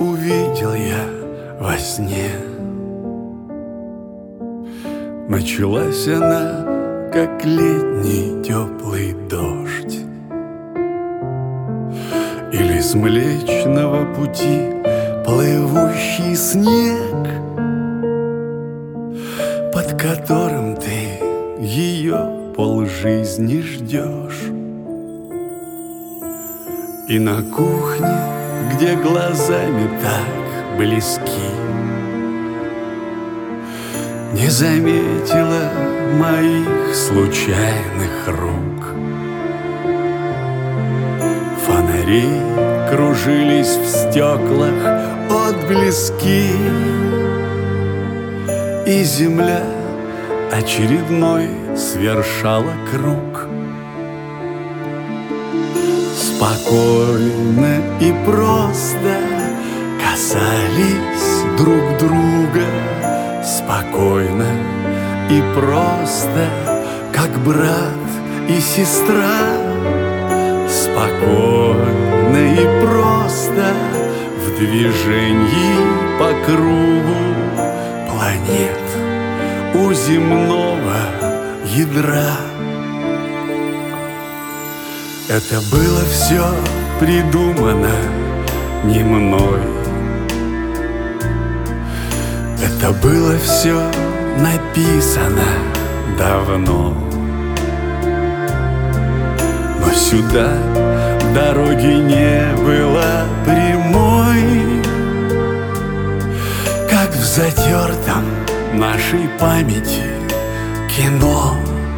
увидел я во сне. Началась она, как летний теплый дождь, или с Млечного Пути плывущий снег, под которым ты ее полжизни ждешь. И на кухне, где глазами так близки, не заметила моих случайных рук. Фонари кружились в стеклах отблески, и земля очередной свершала круг. Спокойно и просто касались друг друга, спокойно и просто, как брат и сестра. Спокойно и просто в движении по кругу планет у земного ядра. Это было все придумано не мной, это было все написано давно. Но сюда дороги не было прямой, как в затертом нашей памяти кино.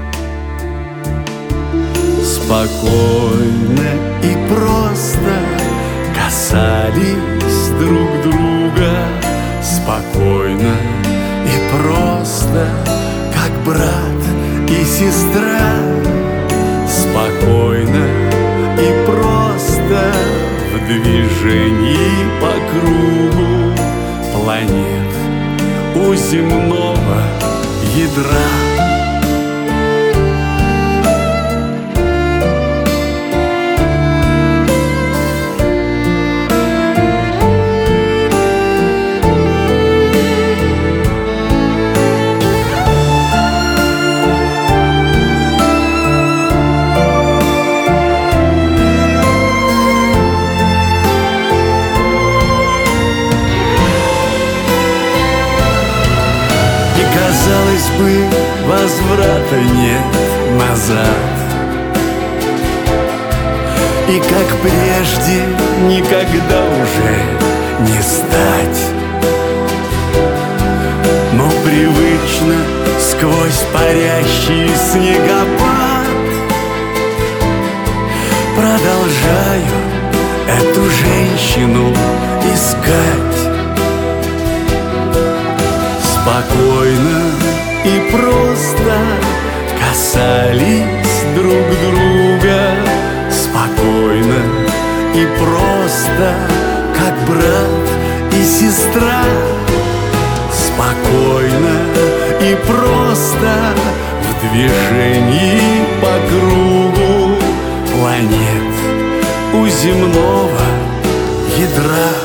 Спокойно и просто касались друг друга, спокойно и просто, как брат и сестра. Спокойно и просто в движении по кругу планет у земного ядра. Казалось бы, возврата нет назад, и как прежде никогда уже не стать. Но привычно сквозь парящий снегопад продолжаю эту женщину искать. Спокойно и просто касались друг друга, спокойно и просто, как брат и сестра. Спокойно и просто в движении по кругу планет у земного ядра.